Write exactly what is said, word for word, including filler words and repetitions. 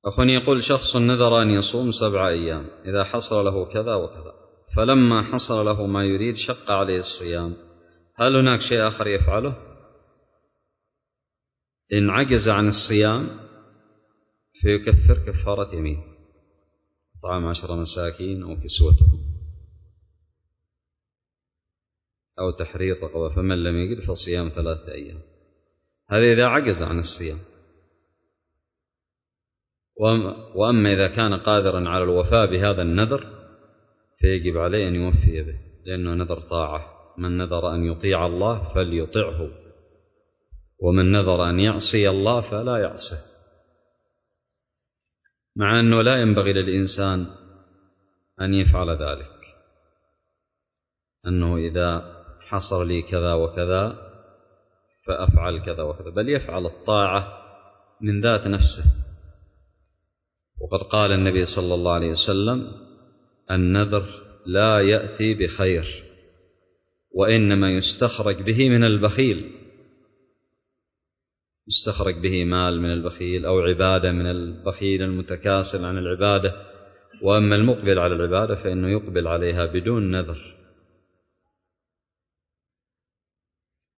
أخوني يقول شخص نذر أن يصوم سبع أيام إذا حصل له كذا وكذا، فلما حصل له ما يريد شق عليه الصيام، هل هناك شيء آخر يفعله؟ إن عجز عن الصيام فيكفر كفارة يمين، طعام عشر مساكين أو كسوتهم أو تحرير رقبة، فمن لم يجد فصيام ثلاثة أيام. هذا إذا عجز عن الصيام. وأما إذا كان قادرا على الوفاء بهذا النذر فيجب عليه أن يوفي به، لأنه نذر طاعة. من نذر أن يطيع الله فليطعه، ومن نذر أن يعصي الله فلا يعصه. مع أنه لا ينبغي للإنسان أن يفعل ذلك، أنه إذا حصل لي كذا وكذا فأفعل كذا وكذا، بل يفعل الطاعة من ذات نفسه. وقد قال النبي صلى الله عليه وسلم: النذر لا يأتي بخير، وإنما يستخرج به من البخيل، يستخرج به مال من البخيل أو عبادة من البخيل المتكاسل عن العبادة. وأما المقبل على العبادة فإنه يقبل عليها بدون نذر.